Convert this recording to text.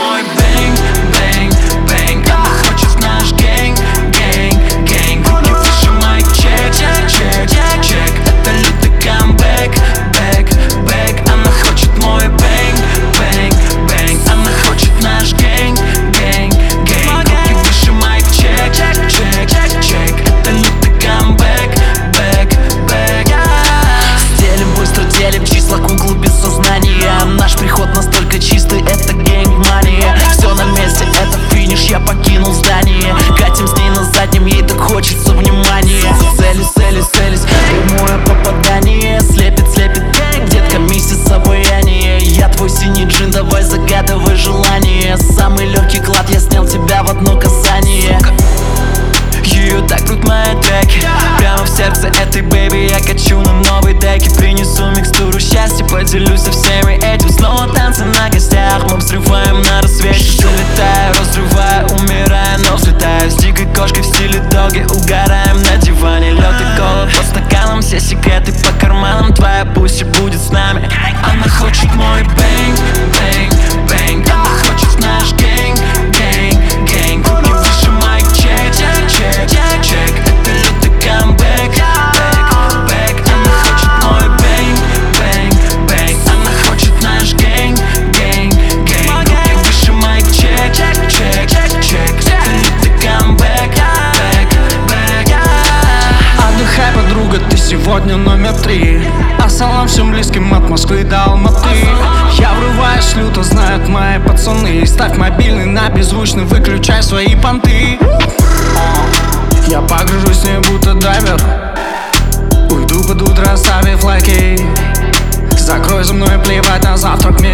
мой бэнг, бэнг, бэнг. Она хочет наш гэнг, гэнг, гэнг. Руки выше, майк чек, чек, чек, чек. Это лютый камбэк, бэк, бэк. Она хочет мой бэнг, бэнг, бэнг. Она хочет наш гэнг, гэнг, гэнг. Руки выше, майк чек, чек, чек, чек. Это лютый камбэк, бэк, бэк. Стелим, быстро делим числа, куклы без сознания. Наш приход настолько чистый, это гэнг-мания. Все на месте, это финиш, я покинул здание. Катим с ней на заднем, ей так хочется внимания. Целись, прямое попадание. Слепит гэнг, детка, миссис обаяние. Я твой синий джин, давай загадывай желание. Самый легкий клад, я снял тебя в одно касание. Ее так крут мои треки, прямо в сердце этой бэйби я качу на новой деке. Принесу микстуру счастья, поделюсь со всеми этим. Снова танцы на гостях, мы взрываем на рассвете. Залетаю, разрываю, умираю, но взлетаю. С дикой кошкой в стиле доги, угораем на диване. Лед и кола по стаканам, все секреты по карманам. Твоя пусть будет с нами. Она хочет мой бэнг, бэнг, бэнг. Она хочет наш гэнг, гэнг, гэнг. Руки выше, майк чек, чек, чек, чек. Это лютый камбэк, бэк, бэк. Она хочет мой бэнг, бэнг, бэнг. Она хочет наш гэнг, гэнг, гэнг. Руки выше, майк чек, чек, чек, чек. Это лютый камбэк, бэк, бэк. Отдыхай, подруга, ты сегодня номер 3. Ассалам всем близким от Москвы до Алматы. Я врываюсь люто, знают мои пацаны. Ставь мобильный на беззвучный, выключай свои понты. Я погружусь в ней будто дайвер. Уйду под утро, оставив лайки. Закрой за мной, плевать на завтрак.